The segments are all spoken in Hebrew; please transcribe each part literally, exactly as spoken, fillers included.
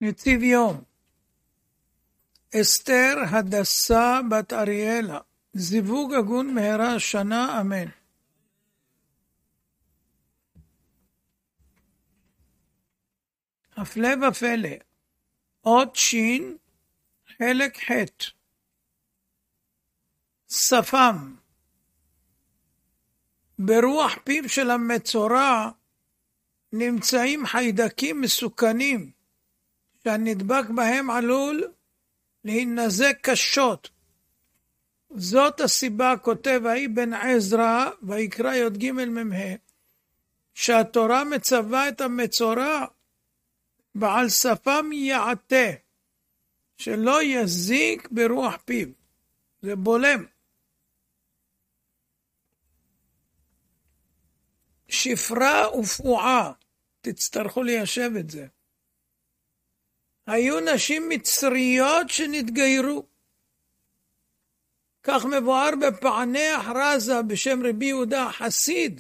נציב יום, אסתר הדסה בת אריאלה, זיווג הגון מהרה השנה, אמן. הפלא ופלא, עוד שין, חלק ח' שפם. ברוח פיו של המצורע נמצאים חיידקים מסוכנים, שהנדבק בהם עלול להינזק קשות. זאת הסיבה, כותב האבן עזרא ויקרא י"ג מ"ה, שהתורה מצווה את המצורע בעל שפם יעטה, שלא יזיק ברוח פיו. זה בולם. שפרה ופועה, תצטרכו ליישב את זה. היו נשים מצריות שנתגיירו. כך מבואר בפענח רזה בשם רבי יהודה חסיד.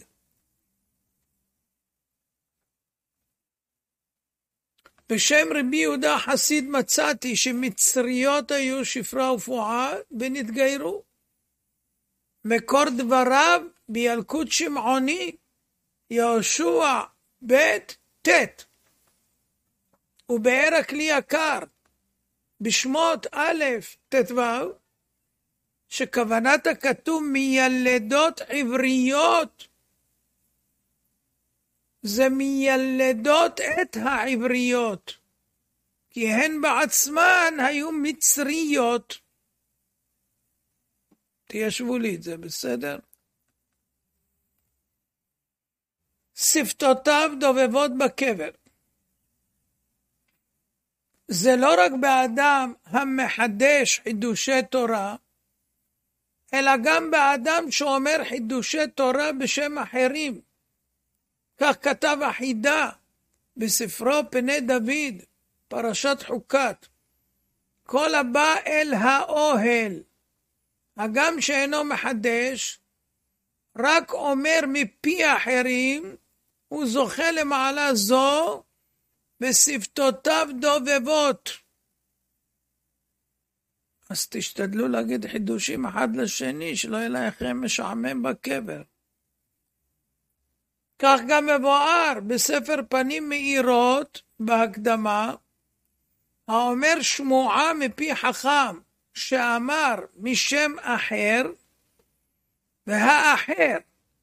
בשם רבי יהודה חסיד מצאתי שמצריות היו שפרה ופועה ונתגיירו. מקור דבריו בילקוט שמעוני, יהושע בית תת, ובאר הכלי יקר בשמות א' תתו, שכוונת הכתוב מילדות עבריות, זה מילדות את העבריות, כי הן בעצמן היו מצריות. תיישבו לי את זה, בסדר? שפתותיו דובבות בקבר. זה לא רק באדם המחדש חידושי תורה, אלא גם באדם שאומר חידושי תורה בשם אחרים. כך כתב החידה בספרו פני דוד, פרשת חוקת. כל הבא אל האוהל, הגם שאינו מחדש, רק אומר מפי אחרים, הוא זוכה למעלה זו, ושפתותיו דובבות. אז תשתדלו להגיד חידושים אחד לשני, שלא יהיה לכם משעמם בקבר. כך גם מבואר בספר פנים מאירות בהקדמה, האומר שמועה מפי חכם, שאמר משם אחר, והאחר,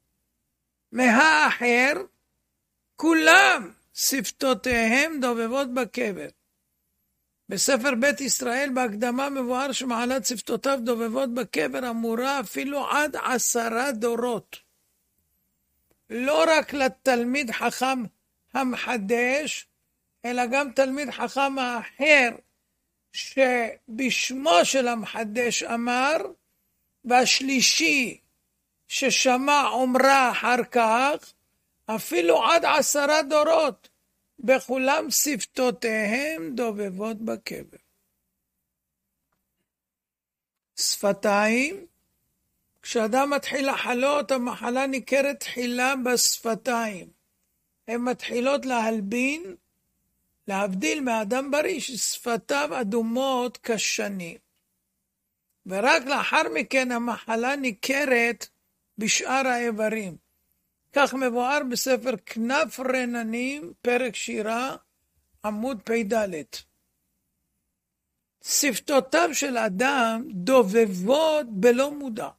מהאחר, כולם שפתותיהם דובבות בקבר. בספר בית ישראל בהקדמה מבואר שמעלת שפתותיו דובבות בקבר אמורה אפילו עד עשרה דורות. לא רק לתלמיד חכם המחדש, אלא גם תלמיד חכם האחר, שבשמו של המחדש אמר, והשלישי ששמע אומרה אחר כך, אפילו עד עשרה דורות, בכולם שפתותיהם דובבות בקבר. שפתיים, כשאדם מתחיל לחלות, המחלה ניכרת תחילה בשפתיים. הן מתחילות להלבין, להבדיל מאדם בריא ששפתיו אדומות כשני. ורק לאחר מכן המחלה ניכרת בשאר האיברים. כך מבואר בספר כנף רננים, פרק שירה, עמוד פ"ד. שפתותיו של אדם דובבות בלא מודע.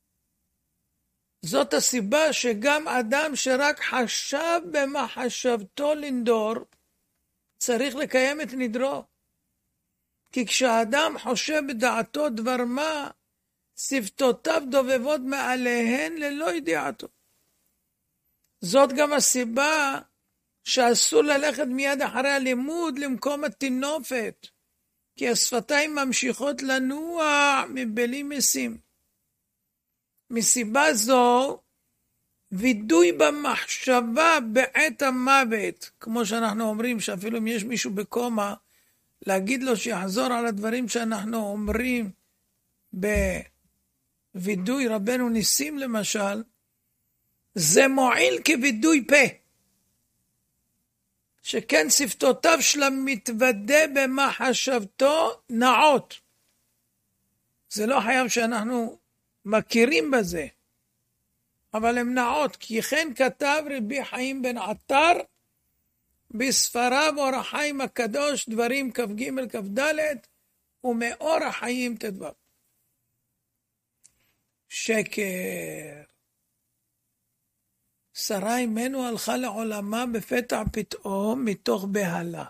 זאת הסיבה שגם אדם שרק חשב במחשבתו לנדור, צריך לקיים את נדרו. כי כשאדם חושב בדעתו דבר מה, שפתותיו דובבות מעליהן ללא ידיעתו. זאת גם הסיבה שאסור ללכת מיד אחרי הלימוד למקום התינופת, כי השפתיים ממשיכות לנוע מבלי משים. מסיבה זו, וידוי במחשבה בעת המוות, כמו שאנחנו אומרים, שאפילו אם יש מישהו בקומה, להגיד לו שיחזור על הדברים שאנחנו אומרים בווידוי רבנו ניסים למשל, זה מועיל כווידוי פה. שכן שפתותיו של המתוודה במחשבתו נעות. זה לא חייב שאנחנו מכירים בזה, אבל הם נעות, כי כן כתב רבי חיים בן עטר בספריו אור החיים הקדוש, דברים כ"ג כ"ד, ומאור החיים תדבר. שקר. שרה אימנו הלכה לעולמה בפתע פתאום מתוך בהלה.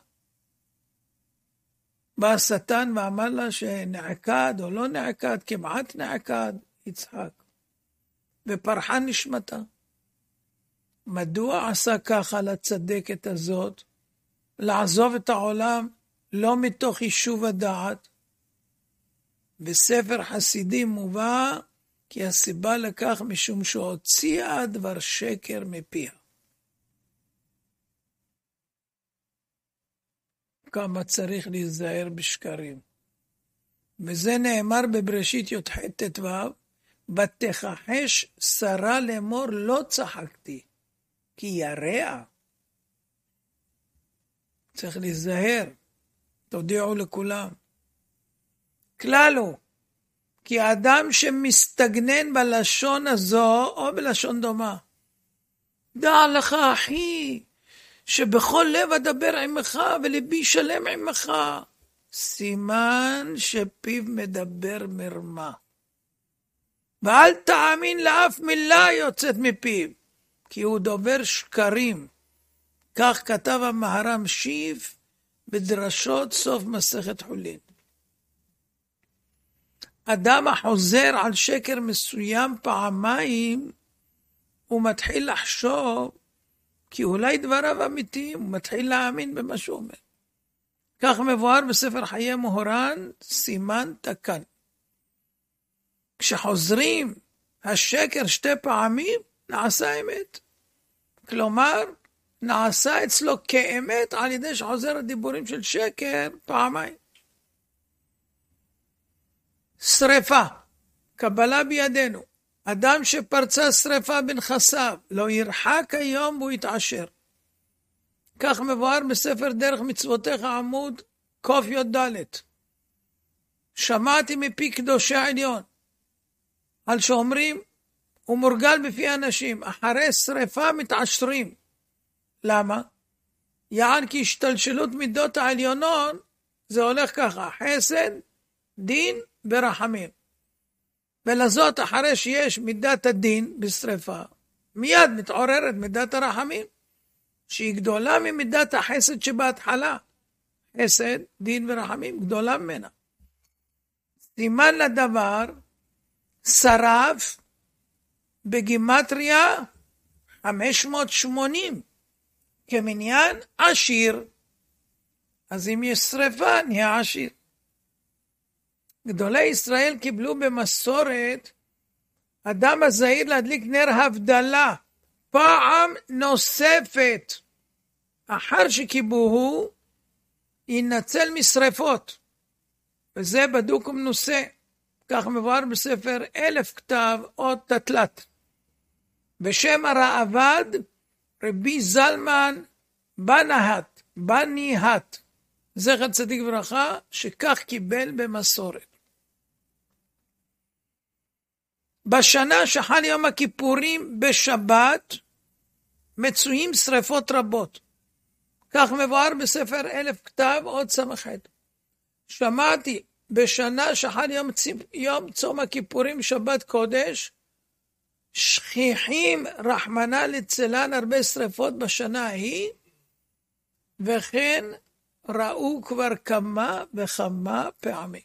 בא השטן ואמר לה שנעקד או לא נעקד, כמעט נעקד, יצחק. ופרחה נשמתה. מדוע עשה ככה לצדקת הזאת, לעזוב את העולם לא מתוך יישוב הדעת? בספר חסידים מובא כי הסיבה לכך משום שהוציאה דבר שקר מפיה. כמה צריך להיזהר בשקרים. וזה נאמר בבראשית י"ח ט"ו, ותכחש שרה לאמור לא צחקתי, כי ירע. צריך להיזהר, תודיעו לכולם. כלל הוא, כי האדם שמסתגנן בלשון הזו, או בלשון דומה, דע לך אחי, שבכל לב אדבר עמך, ולבי שלם עמך, סימן שפיו מדבר מרמה. ואל תאמין לאף מילה יוצאת מפיו, כי הוא דובר שקרים. כך כתב המהר"ם שיף בדרשות סוף מסכת חולין. אדם החוזר על שקר מסוים פעמיים, הוא מתחיל לחשוב, כי אולי דבריו אמיתיים, הוא מתחיל להאמין במה שהוא אומר. כך מבואר בספר חיי מוהר"ן, סימן תקן. כשחוזרים השקר שתי פעמים, נעשה אמת. כלומר, נעשה אצלו כאמת על ידי שחוזר הדיבורים של שקר פעמיים. שריפה, קבלה בידינו. אדם שפרצה שריפה בנכסיו, לא ירחק היום והוא יתעשר. כך מבואר בספר דרך מצוותיך עמוד ק"ד. שמעתי מפי קדושי העליון, על שאומרים, הוא מורגל בפי אנשים, אחרי שריפה מתעשרים. למה? יען כי השתלשלות מידות העליונון, זה הולך ככה, חסד, דין ורחמים. ולזאת אחרי שיש מידת הדין בשריפה, מיד מתעוררת מידת הרחמים, שהיא גדולה ממידת החסד שבהתחלה. חסד, דין ורחמים, גדולה ממנה. סימן לדבר, שרף בגימטריה חמש מאות ושמונים, כמניין עשיר. אז אם יש שריפה, נהיה עשיר. גדולי ישראל קיבלו במסורת אדם הזהיר להדליק נר הבדלה פעם נוספת. אחר שקיבוהו ינצל משרפות, וזה בדוק ומנוסה. כך מבואר בספר אלף כתב עוד תתלת. בשם הראב"ד רבי זלמן בנהת, בניהת, זכר צדיק ברכה, שכך קיבל במסורת. בשנה שחל יום הכיפורים בשבת, מצויים שריפות רבות. כך מבואר בספר אלף כתב עוד סמ"ח. שמעתי בשנה שחל יום, יום צום הכיפורים שבת קודש, שכיחים רחמנא ליצלן הרבה שריפות בשנה ההיא, וכן ראו כבר כמה וכמה פעמים.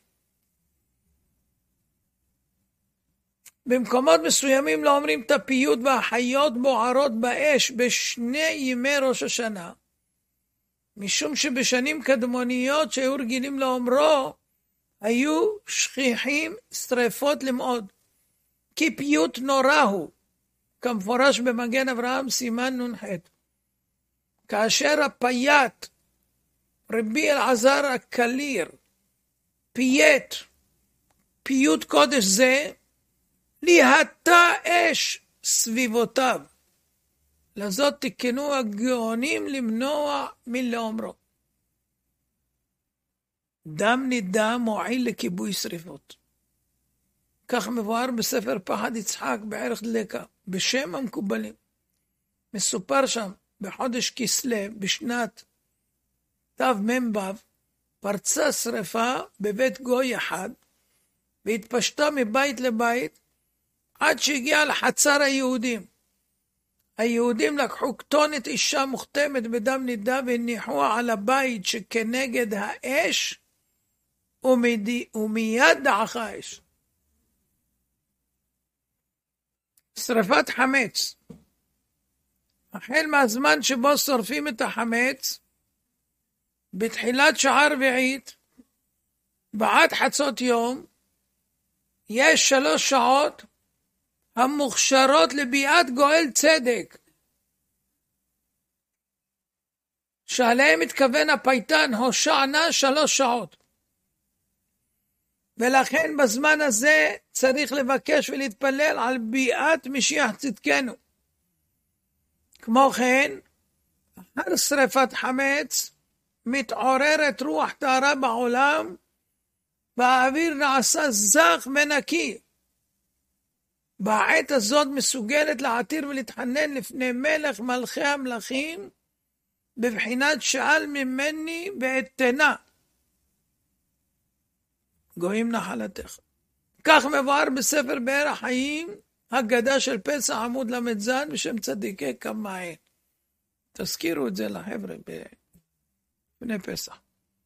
במקומות מסוימים לא אומרים את הפיוט והחיות בוערות באש בשני ימי ראש השנה, משום שבשנים קדמוניות שהיו רגילים לאומרו, היו שכיחים שריפות למאוד, כי פיוט נורא הוא, כמפורש במגן אברהם סימן נ"ח. כאשר הפייט רבי אלעזר הקליר פייט פיוט קודש זה, להטה אש סביבותיו, לזאת תיקנו הגאונים למנוע מלאומרו. דם נידה מועיל לכיבוי שריפות. כך מבואר בספר פחד יצחק בערך דלקה, בשם המקובלים. מסופר שם, בחודש כסלו, בשנת תמ"ו, פרצה שריפה בבית גוי אחד, והתפשטה מבית לבית, עד שהגיעה לחצר היהודים. היהודים לקחו כתונת אישה מוכתמת בדם נידה, והניחוה על הבית שכנגד האש, ומיד, ומיד דעכה האש. שריפת חמץ. החל מהזמן שבו שורפים את החמץ, בתחילת שעה רביעית, בעד חצות יום, יש שלוש שעות המוכשרות לביאת גואל צדק, שעליהם מתכוון הפייטן, הושענה שלוש שעות. ולכן בזמן הזה צריך לבקש ולהתפלל על ביאת משיח צדקנו. כמו כן, אחר שריפת חמץ, מתעוררת רוח טהרה בעולם, והאוויר נעשה זך ונקי. בעת הזאת מסוגלת להתיר ולהתחנן לפני מלך מלכי המלכים, בבחינת שאל ממני ואתנה. גויים נחלתך. כך מבואר בספר באר החיים, הגדה של פסח עמוד למדזן בשם צדיקי קמאי. תזכירו את זה לחבר'ה לפני פסח.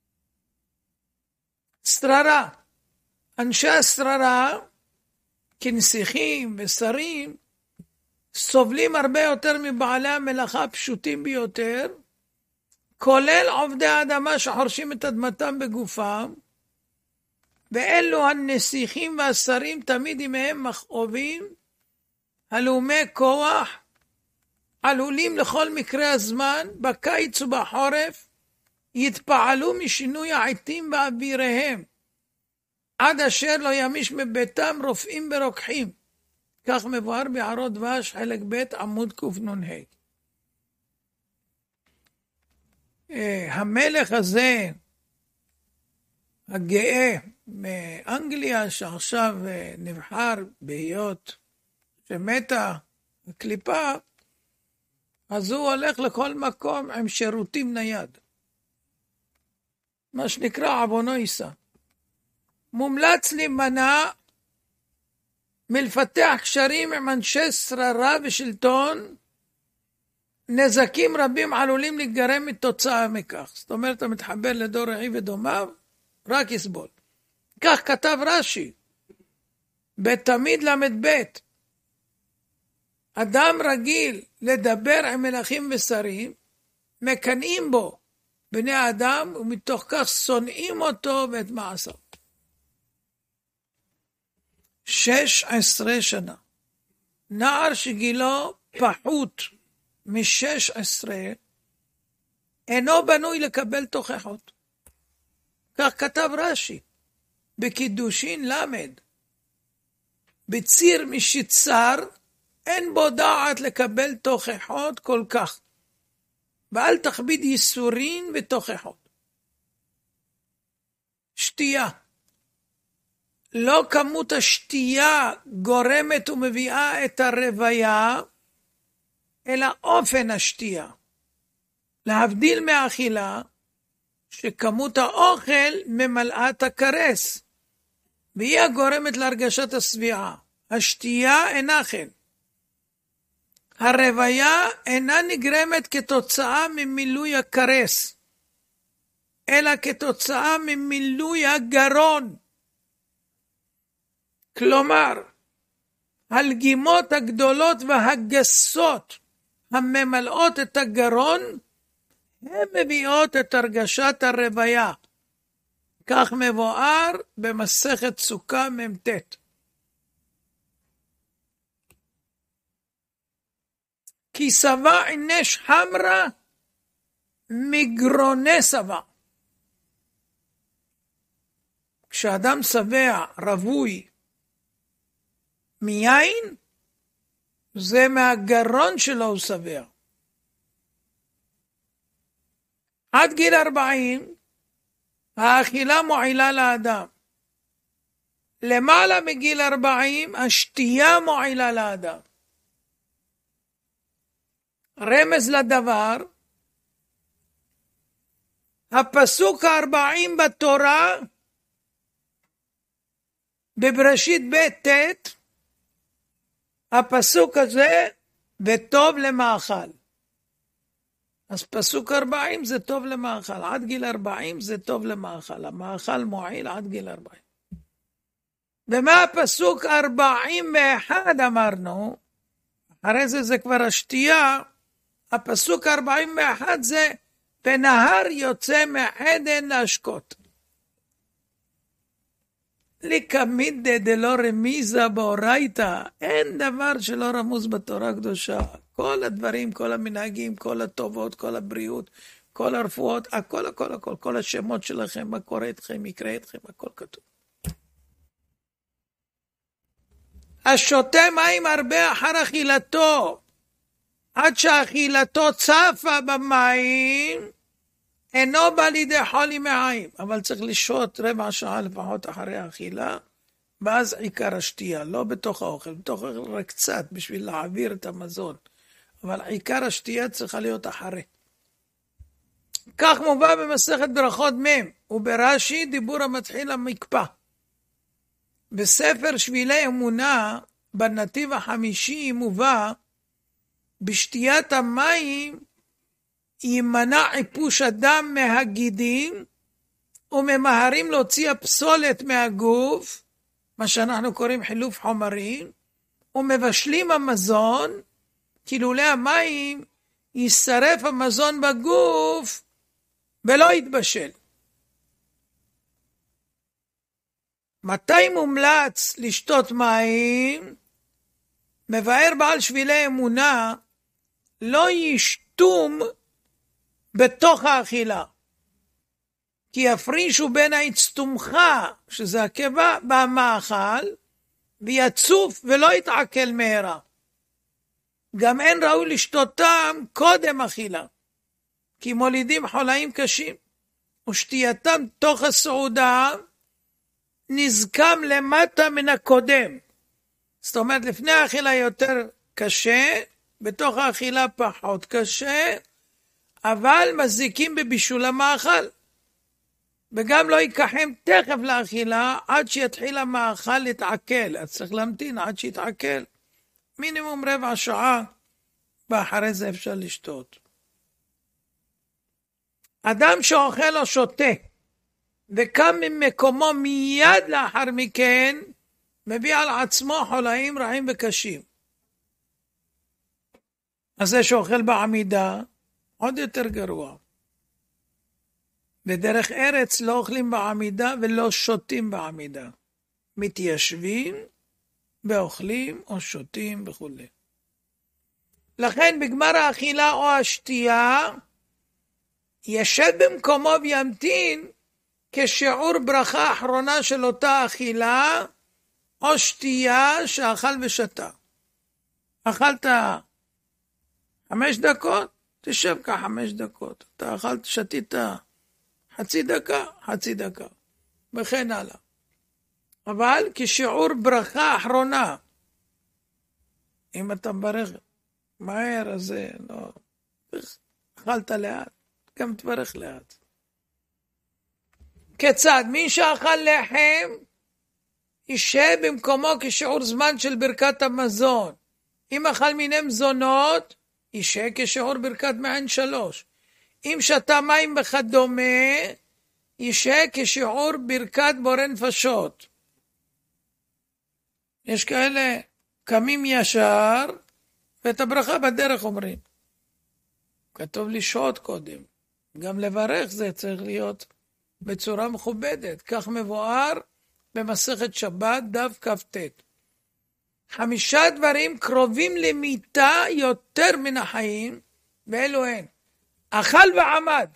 שררה. אנשי השררה, כנסיכים ושרים, סובלים הרבה יותר מבעלי המלאכה הפשוטים ביותר, כולל עובדי האדמה שחורשים את אדמתם בגופם, ואלו הנסיכים והשרים תמיד עמהם מכאובים, הלאומי כוח, עלולים לכל מקרה הזמן, בקיץ ובחורף, יתפעלו משינוי העיתים באוויריהם, עד אשר לא ימיש מביתם רופאים ברוקחים. כך מבואר ביערות דבש, חלק ב' עמוד קנ"ה. המלך הזה, הגאה מאנגליה, שעכשיו נבחר בהיות שמתה הקליפה, אז הוא הולך לכל מקום עם שירותים נייד. מה שנקרא עוונו יישא. מומלץ להימנע מלפתח קשרים עם אנשי שררה ושלטון, נזקים רבים עלולים להיגרם מתוצאה מכך. זאת אומרת, אתה מתחבר לדור רעי ודומיו, רק יסבול. כך כתב רש"י, בתמיד למד ב', אדם רגיל לדבר עם מלכים ושרים, מקנאים בו בני האדם, ומתוך כך שונאים אותו ואת מעשיו. שש עשרה שנה. נער שגילו פחות משש עשרה, אינו בנוי לקבל תוכחות. כך כתב רש"י, בקידושין למד, בציר משיצר, אין בו דעת לקבל תוכחות כל כך, ואל תכביד ייסורין ותוכחות. שתייה. לא כמות השתייה גורמת ומביאה את הרוויה, אלא אופן השתייה. להבדיל מהאכילה, שכמות האוכל ממלאה את הכרס, והיא הגורמת להרגשת השביעה. השתייה אינה כן. הרוויה אינה נגרמת כתוצאה ממילוי הכרס, אלא כתוצאה ממילוי הגרון. כלומר, הלגימות הגדולות והגסות הממלאות את הגרון, הן מביאות את הרגשת הרוויה. כך מבואר במסכת סוכה ממתת. כי שבע עינש חמרה מגרוני שבע. כשאדם שבע רווי מיין, זה מהגרון שלו הוא שבע. עד גיל ארבעים, האכילה מועילה לאדם. למעלה מגיל ארבעים, השתייה מועילה לאדם. רמז לדבר, הפסוק הארבעים בתורה, בבראשית ב' ט', הפסוק הזה, וטוב למאכל. אז פסוק ארבעים זה טוב למאכל, עד גיל ארבעים זה טוב למאכל, המאכל מועיל עד גיל ארבעים. ומה הפסוק ארבעים ואחת אמרנו, אחרי זה זה כבר השתייה, הפסוק ארבעים ואחת זה, ונהר יוצא מעדן להשקות. לקמידה דלא רמיזה באורייתא, אין דבר שלא רמוז בתורה הקדושה. כל הדברים, כל המנהגים, כל הטובות, כל הבריאות, כל הרפואות, הכל, הכל, הכל, כל השמות שלכם, מה קורה איתכם, יקרה איתכם, הכל כתוב. השותה מים הרבה אחר אכילתו, עד שאכילתו צפה במים, אינו בא לידי חולי מעיים, אבל צריך לשהות רבע שעה לפחות אחרי האכילה, ואז עיקר השתייה, לא בתוך האוכל, בתוך האוכל רק קצת בשביל להעביר את המזון, אבל עיקר השתייה צריכה להיות אחרי. כך מובא במסכת ברכות מ' וברש"י דיבור המתחיל המקפא. בספר שבילי אמונה, בנתיב החמישי מובא, בשתיית המים יימנע חיפוש הדם מהגידים, וממהרים להוציא הפסולת מהגוף, מה שאנחנו קוראים חילוף חומרים, ומבשלים המזון, כי לולא המים יישרף המזון בגוף, ולא יתבשל. מתי מומלץ לשתות מים? מבאר בעל שבילי אמונה, לא ישתום בתוך האכילה, כי יפרישו בין ההצטומחה, שזה הקיבה, במאכל, ויצוף ולא יתעכל מהרה. גם אין ראוי לשתותם קודם אכילה, כי מולידים חולאים קשים, ושתייתם תוך הסעודה נזקם למטה מן הקודם. זאת אומרת, לפני האכילה יותר קשה, בתוך האכילה פחות קשה, אבל מזיקים בבישול המאכל. וגם לא ייקחם תכף לאכילה עד שיתחיל המאכל להתעכל. אז צריך להמתין עד שיתעכל. מינימום רבע שעה, ואחרי זה אפשר לשתות. אדם שאוכל או שותה, וקם ממקומו מיד לאחר מכן, מביא על עצמו חולאים רעים וקשים. אז זה שאוכל בעמידה, עוד יותר גרוע. בדרך ארץ לא אוכלים בעמידה ולא שותים בעמידה. מתיישבים ואוכלים או שותים וכו'. לכן בגמר האכילה או השתייה, ישב במקומו וימתין כשיעור ברכה אחרונה של אותה אכילה, או שתייה שאכל ושתה. אכלת חמש דקות, תשב כחמש דקות. אתה אכלת, שתית חצי דקה, חצי דקה. וכן הלאה. אבל כשיעור ברכה אחרונה, אם אתה מברך מהר, אז זה לא... אכלת לאט, גם תברך לאט. כיצד? מי שאכל לחם, יישב במקומו כשיעור זמן של ברכת המזון. אם אכל מיני מזונות, יישב כשיעור ברכת מעין שלוש. אם שתה מים וכדומה, יישב כשיעור ברכת בורא נפשות. יש כאלה קמים ישר, ואת הברכה בדרך אומרים. כתוב לשהות קודם. גם לברך זה צריך להיות בצורה מכובדת. כך מבואר במסכת שבת דף כ"ט. חמישה דברים קרובים למיתה יותר מן החיים, ואלו הן. אכל ועמד.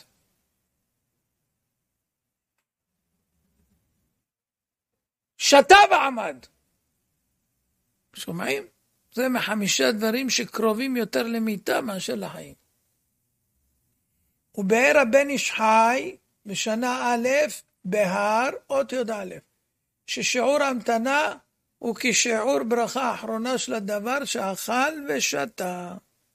שתה ועמד. שומעים? זה מחמישה דברים שקרובים יותר למיתה מאשר לחיים. ובאר הבן איש חי בשנה א' בהר אות י' א', ששיעור המתנה הוא כשיעור ברכה האחרונה של הדבר שאכל ושתה.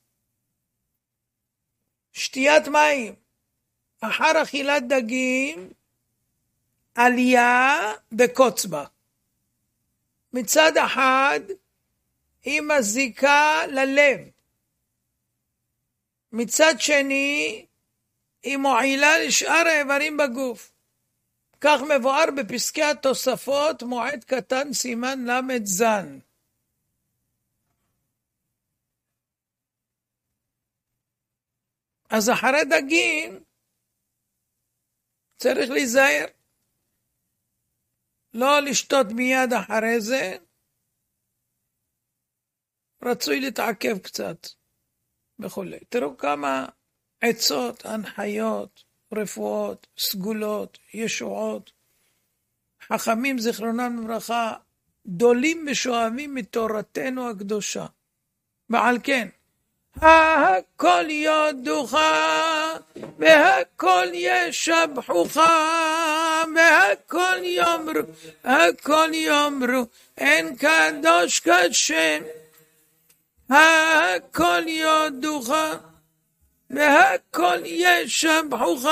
שתיית מים אחר אכילת דגים, עלייה בקוצבה. מצד אחד היא מזיקה ללב, מצד שני היא מועילה לשאר האיברים בגוף. כך מבואר בפסקי התוספות מועד קטן סימן למד זן. אז אחרי דגים צריך להיזהר, לא לשתות מיד אחרי זה, רצוי להתעכב קצת וכו'. תראו כמה עצות, הנחיות, רפואות, סגולות, ישועות. חכמים זיכרונם לברכה, גדולים ושואבים מתורתנו הקדושה. ועל כן, הכל יודוך והכל ישבחוך והכל יאמרו, הכל יאמרו, אין קדוש כשם. הכל יודוך והכל ישבחוך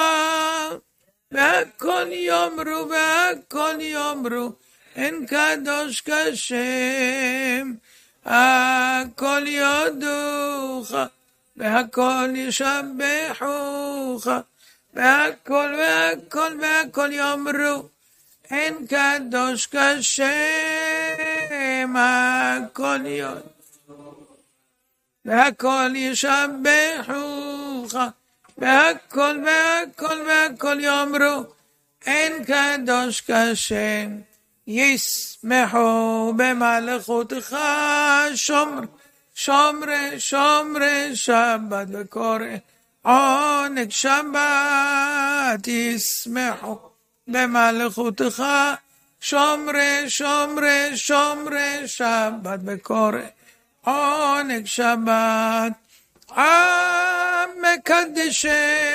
והכל יאמרו, והכל יאמרו, אין קדוש כשם. הכל יודוך והכל ישבחוך והכל והכל והכל יאמרו, אין קדוש כשם. הכל יודוך והכל ישבחוך והכל והכל והכל יאמרו, אין קדוש כשם. ישמחו במלכותך שומר שומרי שומרי שבת וקורא עונג שבת. ישמחו במלכותך שומרי שומרי שומרי שבת וקורא עונג שבת. עם מקדשי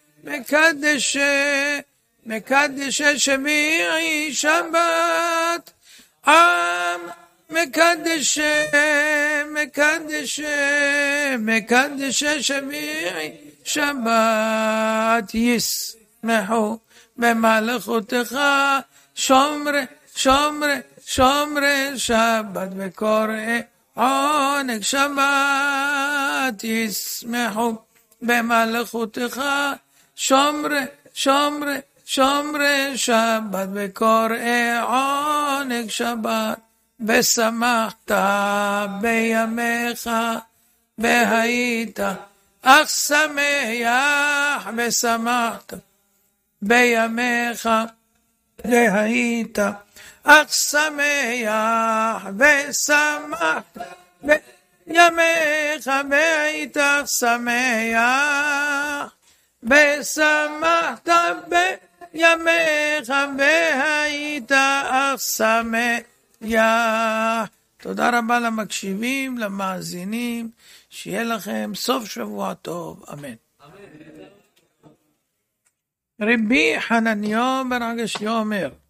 מקדשי מקדשי שביעי שבת. עם מקדשי מקדשי מקדשי שביעי שבת. ישמחו במלכותך שומרי שומרי שומרי שבת וקורא עונג שבת. ישמחו במלכותך שומרי שומרי שומרי שבת וקורא עונג שבת. ושמחת בימיך והיית אך שמח. ושמחת בימיך והיית אך שמח. ושמחת בימיך והיית אך שמח. ושמחת בימיך והיית אך שמח. תודה רבה למקשיבים, למאזינים, שיהיה לכם סוף שבוע טוב, אמן. רבי חנניהו בן עגשיא אומר,